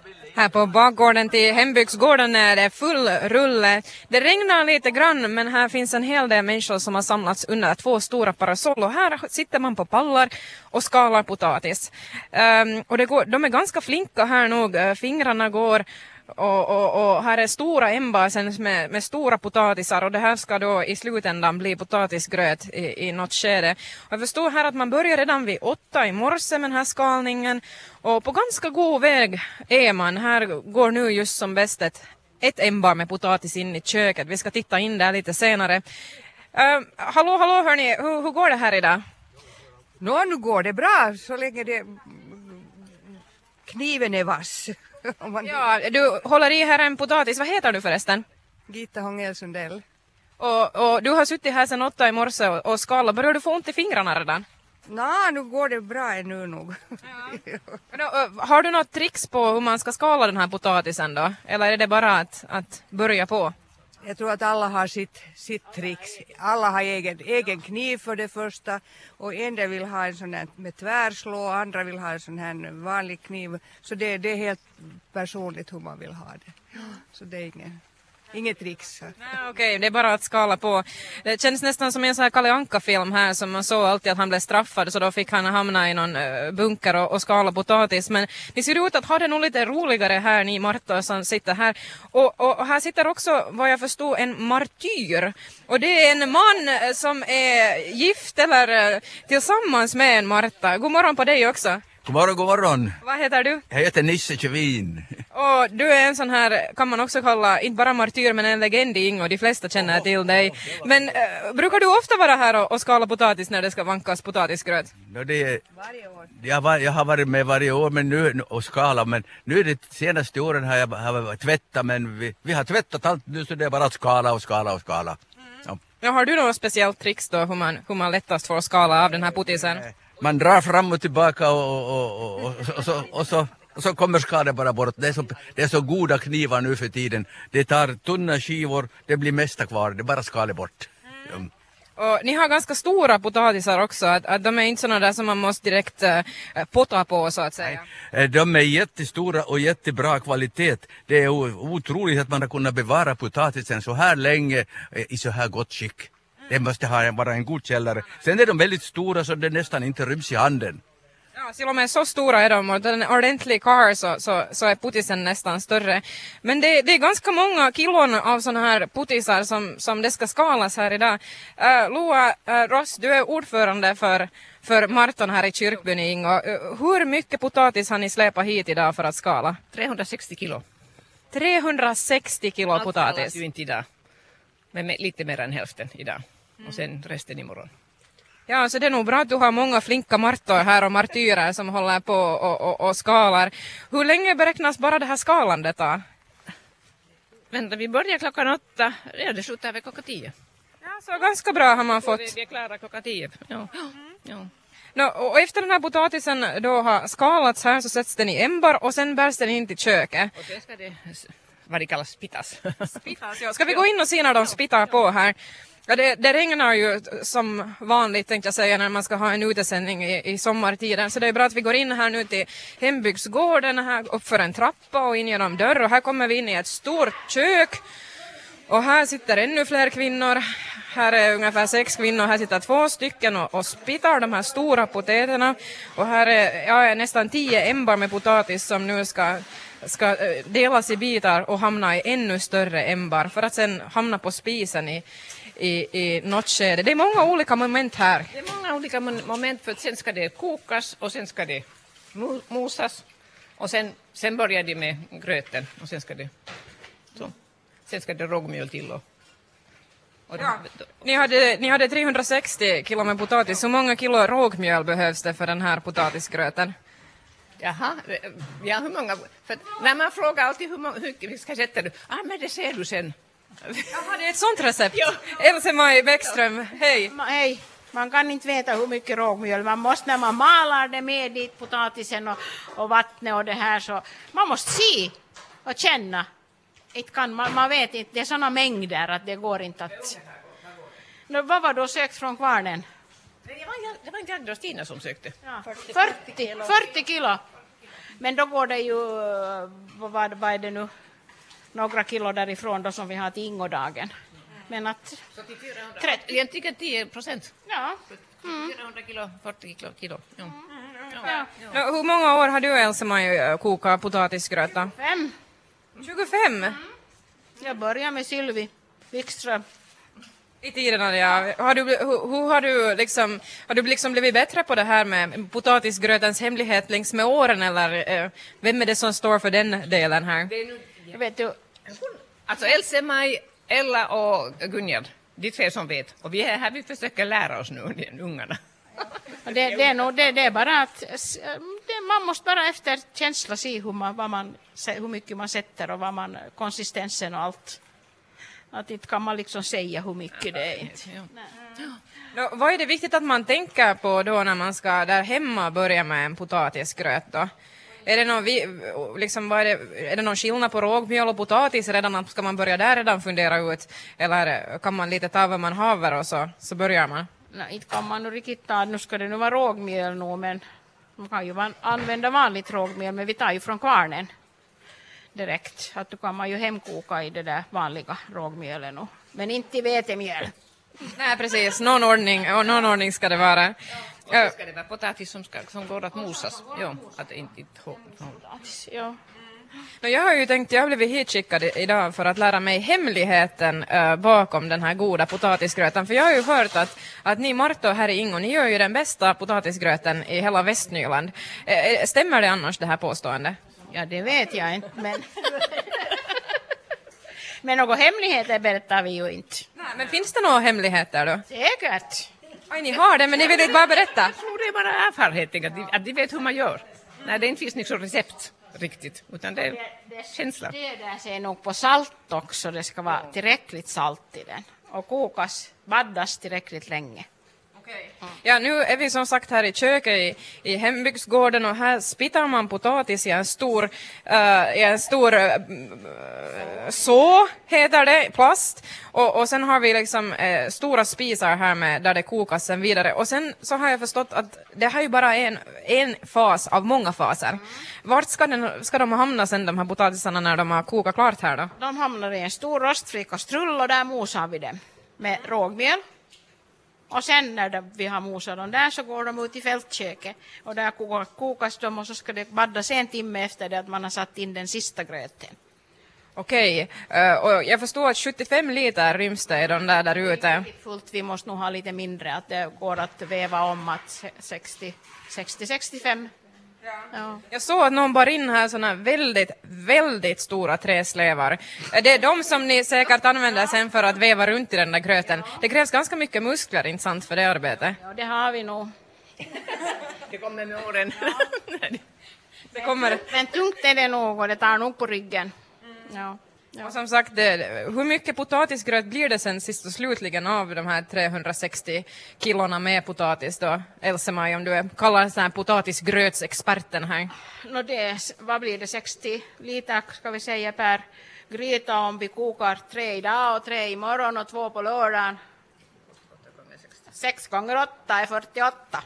Här på bakgården till hembygdsgården är det full rulle. Det regnar lite grann, men här finns en hel del människor som har samlats under 2 stora parasoll. Och här sitter man på pallar och skalar potatis. Och de är ganska flinka här nog. Fingrarna går och här är stora ämbar med stora potatisar. Och det här ska då i slutändan bli potatisgröt i något skede. Och jag förstår här att man börjar redan vid 8 i morse med den här skalningen. Och på ganska god väg är man. Här går nu just som bäst ett ämbar med potatis in i köket. Vi ska titta in där lite senare. Hallå hörni, hur går det här idag? Nu går det bra så länge kniven är vass. Ja, du håller i här en potatis. Vad heter du förresten? Gitta Hångel Sundell. Och du har suttit här sedan 8 i morse och skalat. Börjar du få ont i fingrarna redan? Nu går det bra ännu nog. Ja. Har du något tricks på hur man ska skala den här potatisen då? Eller är det bara att börja på? Jag tror att alla har sitt tricks. Alla har egen kniv för det första. Och en del vill ha en sån här med tvärslå. Andra vill ha en sån här vanlig kniv. Så det är helt personligt hur man vill ha det. Så det är inget tricks. Okej, det är bara att skala på. Det känns nästan som en sån här Kalle Anka-film här som man såg alltid att han blev straffad så då fick han hamna i någon bunker och skala potatis. Men ni ser ut att ha det nog lite roligare här, ni Marta som sitter här. Och här sitter också, vad jag förstod, en martyr. Och det är en man som är gift eller tillsammans med en Marta. God morgon på dig också. God morgon. Vad heter du? Jag heter Nisse Kjevin. Och du är en sån här, kan man också kalla, inte bara martyr men en legend i Ingo, de flesta känner till dig. Men brukar du ofta vara här och skala potatis när det ska vankas potatisgröt? Varje år. Jag har varit med varje år men nu och skala, men nu är det senaste åren har tvättat, men vi har tvättat allt nu så det är bara att skala. Ja. Ja, har du något speciellt tricks då hur man lättast får skala av den här potisen? Man drar fram och tillbaka och så kommer skadan bara bort. Det är så goda knivar nu för tiden. Det tar tunna skivor, det blir mesta kvar, det bara skalar bort. Mm. Och ni har ganska stora potatisar också, att de är inte sådana där som man måste direkt potta på så att säga. Nej, de är jättestora och jättebra kvalitet. Det är otroligt att man har kunnat bevara potatisen så här länge i så här gott skick. Det måste vara en god källare. Sen är de väldigt stora så det nästan inte ryms i handen. Ja, till och med så stora är de och den är ordentlig kar så är potisen nästan större. Men det är ganska många kilon av sådana här potisar som det ska skalas här idag. Loa Ross, du är ordförande för Marton här i Kyrkbyn i Ingo. Hur mycket potatis har ni släpat hit idag för att skala? 360 kilo. 360 kilo potatis? Allt ju inte idag. Men lite mer än hälften idag. Och sen resten imorgon. Ja, så det är nog bra att du har många flinka martor här och martyrer som håller på och skalar. Hur länge beräknas bara det här skalandet då? Vänta, vi börjar klockan 8. Ja, det slutar vid klockan 10. Ja, så ganska bra har man fått. Vi är klara klockan 10. Ja. Och efter den här potatisen då har skalats här så sätts den i ämbar och sen bärs den in till köket. Och det ska det, vad det kallas, spittas. Spittas, ja. Ska vi gå in och se när de spittar på här? Ja, det regnar ju som vanligt tänkte jag säga när man ska ha en utesändning i sommartiden. Så det är bra att vi går in här nu till hembygdsgården här upp för en trappa och in genom dörr. Och här kommer vi in i ett stort kök. Och här sitter ännu fler kvinnor. Här är ungefär 6 kvinnor. Här sitter 2 stycken och spittar de här stora potäterna. Och här är nästan 10 ämbar med potatis som nu ska delas i bitar och hamna i ännu större ämbar för att sen hamna på spisen i något skede. Det är många olika moment här. Det är många olika moment för att sen ska det kokas och sen ska det mosas och sen börjar det med gröten och sen ska det rågmjöl till och ja. Ni hade 360 kilo med potatis. Hur många kilo rågmjöl behövs det för den här potatisgröten? Jaha, ja hur många? För när man frågar alltid hur vi ska sätta det. Men det ser du sen. Jaha, det är ett sånt recept. Ja. Else-Maj Bäckström, hej. Hej. Man kan inte veta hur mycket rågmjöl. Man måste när man malar det med dit potatisen och vattnet och det här så man måste se och känna. Man vet inte, det är såna mängder att det går inte att... Vad var då sökt från kvarnen? Det var inte jag och Stina som sökte. Ja. 40 kilo. Men då går det ju, vad är det nu, några kilo därifrån då som vi har till Ingodagen. Men att... Så till 400, egentligen 10%. Ja. 400 kilo, 40 kilo. Ja. Ja. Hur många år har du, Else-Maj, kokat potatisgröt då? 5. 25? Jag börjar med Sylvie Wikström. I tiderna, ja. Har du liksom blivit bättre på det här med potatisgrötens hemlighet längs med åren, eller vem är det som står för den delen här? Jag vet du, Alltså Else-Maj, Ella och Gunjard, de tre som vet. Och vi är här, vi försöker lära oss nu, de ungarna. det är bara att man måste bara efter känsla se hur mycket man sätter och konsistensen och allt. Att inte kan man liksom säga hur mycket det är. Vad är det viktigt att man tänker på då när man ska där hemma börja med en potatisgröt då? Är det någon skillnad på rågmjöl och potatis redan? Ska man börja där redan fundera ut? Eller kan man lite ta vad man haver och så börjar man? Nej, inte kan man nog riktigt ta, nu ska det nu vara rågmjöl nu, men man kan ju använda vanligt rågmjöl, men vi tar ju från kvarnen direkt. Att då kan man ju hemkoka i det där vanliga rågmjölet nu. Men inte i vetemjöl. Nej, precis. Någon ordning ska det vara. Och så ska det vara potatis som går att mosas. Ja, att det inte Ja. Jag har ju tänkt, jag har blivit hitskickad idag för att lära mig hemligheten bakom den här goda potatisgröten. För jag har ju hört att ni Marto här i Ingo, ni gör ju den bästa potatisgröten i hela Västnyland. Stämmer det annars det här påståendet? Ja, det vet jag inte, men några hemligheter berättar vi ju inte. Nej, men finns det några hemligheter då? Säkert. Aj, ni har det, men ni vill inte bara berätta. Jag tror det är bara erfarenheten, att de vet hur man gör. Nej, det inte finns något recept riktigt, utan det är känsla. Det där ser nog på salt också, det ska vara tillräckligt salt i den. Och baddas tillräckligt länge. Ja, nu är vi som sagt här i köket i hembygdsgården och här spittar man potatis i en stor så heter det, plast. Och sen har vi liksom stora spisar här med där det kokas sen vidare. Och sen så har jag förstått att det här är ju bara en fas av många faser. Vart ska de hamna sen, de här potatisarna, när de har kokat klart här då? De hamnar i en stor rostfri kastrull och där mosar vi dem med rågmjöl. Och sen när vi har mosat dem där så går de ut i fältköket och där kokas de och så ska det baddas en timme efter det att man har satt in den sista gröten. Okej, och jag förstår att 75 liter ryms det i de där ute. Fullt, vi måste nog ha lite mindre, att det går att väva om att 60-65. Ja. Jag såg att någon bar in här såna väldigt, väldigt stora träslevar. Det är de som ni säkert använder sen för att väva runt i den där gröten. Det krävs ganska mycket muskler, inte sant, för det arbetet? Ja, det har vi nog. Det kommer med åren. Det kommer. Men tungt är det nog och det tar nog på ryggen. Ja. Ja. Och som sagt, hur mycket potatisgröt blir det sen sist och slutligen av de här 360 kilorna med potatis då? Else-Maj, om du kallar så här potatisgrötsexperten här. Vad blir det, 60 liter ska vi säga per gryta om vi kokar 3 idag och 3 imorgon och 2 på lördagen. 6 gånger 8 är 48.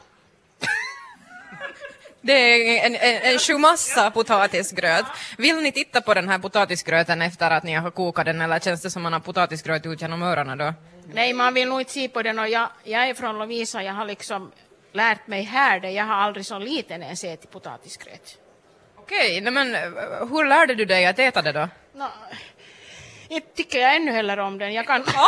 Det är en tjomassa potatisgröt. Vill ni titta på den här potatisgröten efter att ni har kokat den, eller känns det som man har potatisgröt ut genom öronen då? Nej, man vill nog inte se på den, och jag är från Lovisa, jag har liksom lärt mig här det. Jag har aldrig så liten ens ätit potatisgröt. Okej, men hur lärde du dig att äta det då? Inte tycker jag ännu heller om den.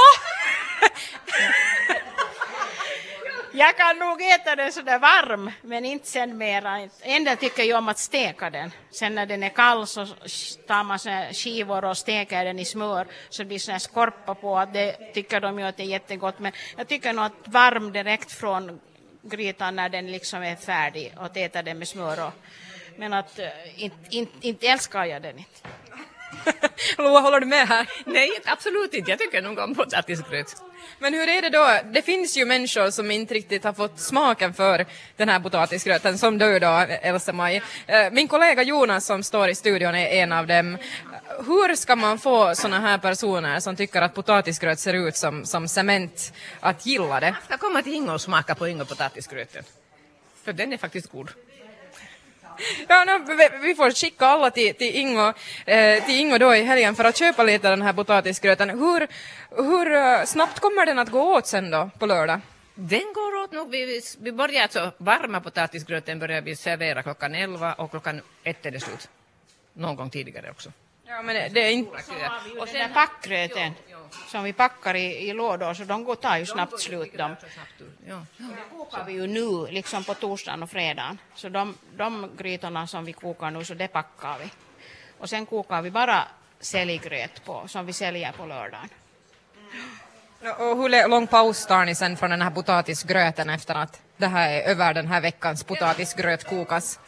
Jag kan nog äta den sådär varm, men inte sen mera. Ändå tycker jag om att steka den. Sen när den är kall så tar man såna skivor och steker den i smör så det blir sån här skorpa på. Att det tycker de ju att det är jättegott. Men jag tycker nog att varm direkt från grytan när den liksom är färdig och äta den med smör. Men att inte älskar jag den inte. Loa, håller du med här? Nej, absolut inte. Jag tycker nog om potatisgröt. Men hur är det då? Det finns ju människor som inte riktigt har fått smaken för den här potatisgröten, som du då, Else-Maj. Min kollega Jonas som står i studion är en av dem. Hur ska man få såna här personer som tycker att potatisgröt ser ut som cement att gilla det? Jag ska komma till Ingo och smaka på Ingo potatisgröten. För den är faktiskt god. Ja, vi får skicka alla till Ingo då i helgen för att köpa lite den här potatisgröten. Hur snabbt kommer den att gå åt sen då på lördag? Den går åt nog. Vi börjar alltså varma potatisgröten börjar vi servera klockan 11 och klockan 1 är det slut. Någon gång tidigare också. Ja, men det är inte... Och den där packgröten som vi packar i lådor, så de tar ju snabbt slut. De kokar vi ju nu, liksom på torsdagen och fredagen. Så de grytorna som vi kokar nu, så det packar vi. Och sen kokar vi bara säljgröt som vi säljer på lördagen. Och hur lång paus tar ni sen från den här potatisgröten efter att det här är över den här veckans potatisgröt kokas?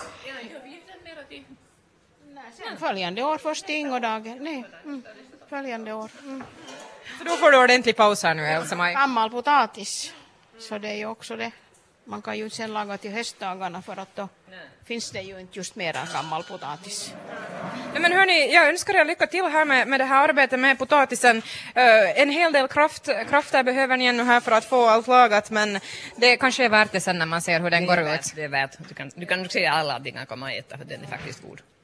Sen följande år, först till Ingodagen. Nej, följande år. Så då får du ordentlig paus här nu, Elsa-Maj. Gammal potatis, så det är ju också det. Man kan ju sen laga till höstdagarna för att då finns det ju inte just mera gammal potatis. Nej, men hörni, jag önskar er lycka till här med det här arbetet med potatisen. En hel del krafter behöver ni ännu här för att få allt lagat, men det kanske är värt det sen när man ser hur den går ut. Det är värt. Du kan se alla att de kan komma och äta, för den är faktiskt god.